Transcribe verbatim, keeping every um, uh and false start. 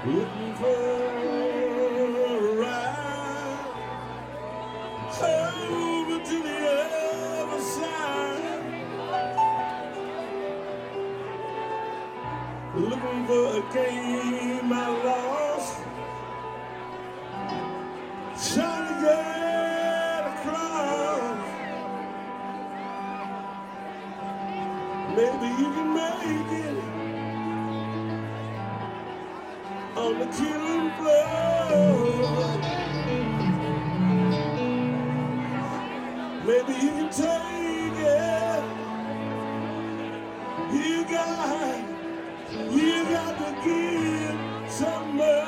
looking for a ride over to the other side, looking for a game I lost, trying to get across. Maybe you can make it on the killing floor. Maybe you can take it. You got, you got to give some more.